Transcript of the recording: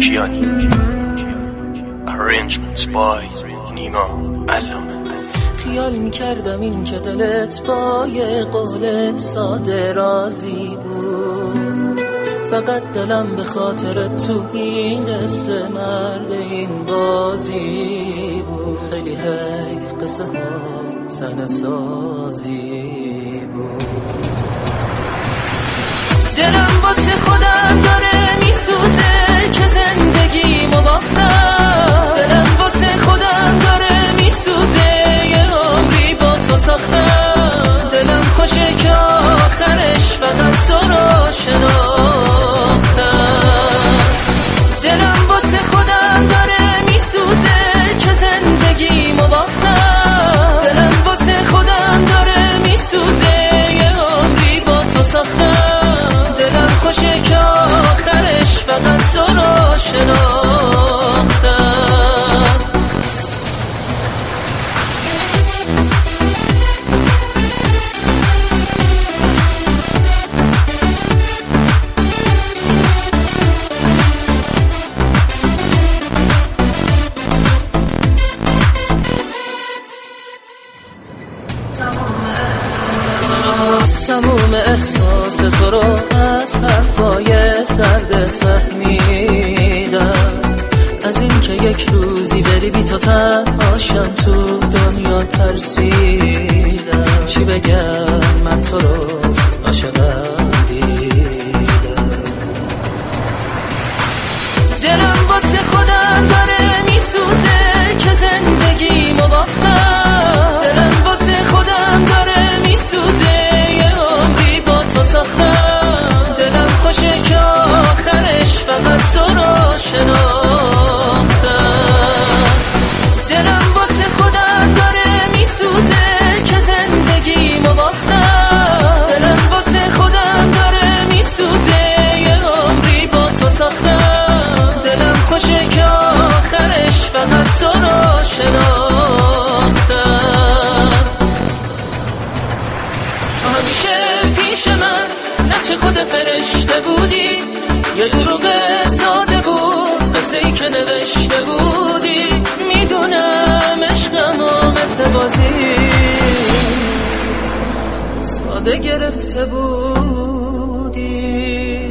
کیانی. Arrangements by نیما علامه. خیال میکردم این که دلت با یه قول ساده راضی بود، فقط دلم به خاطر تو این قصه مرد این بازی بود. خیلی حیف قصه ها صحنه سازی بود. دلم واسه خودم داره میسوزه که زندگیمو باختم. دلم واسه خودم داره میسوزه یه عمری با تو ساختم. دلم خوشه که آخرش فقط تو رو شناختم. دلم واسه خودم داره میسوزه که زندگیمو باختم. دلم واسه خودم داره میسوزه یه عمری با تو ساختم. دلم خوشه که آخرش فقط تو رو شناختم. تموم احساس تو رو از حرفای سردت فهمیدم. از این که یک روزی بری بی تو تنهاشم تو دنیا ترسیدم. چی بگم من تو رو عاشقم دیدم. دلم واسه خودم داره میسوزه که زندگیمو باختم. دلم واسه خودم داره میسوزه ساختم. دلم خوشه که آخرش فقط تو رو شناختم. دلم واسه خودم داره میسوزه که زندگیمو باختم. دلم واسه خودم داره میسوزه یه عمری با تو ساختم. دلم خوشه که آخرش فقط تو رو شناختم. تو همیشه پیش من چه خود فرشته بودی، یه دروغ ساده بود قصه ای که نوشته بودی. میدونم عشقم و مثل بازی ساده گرفته بودی.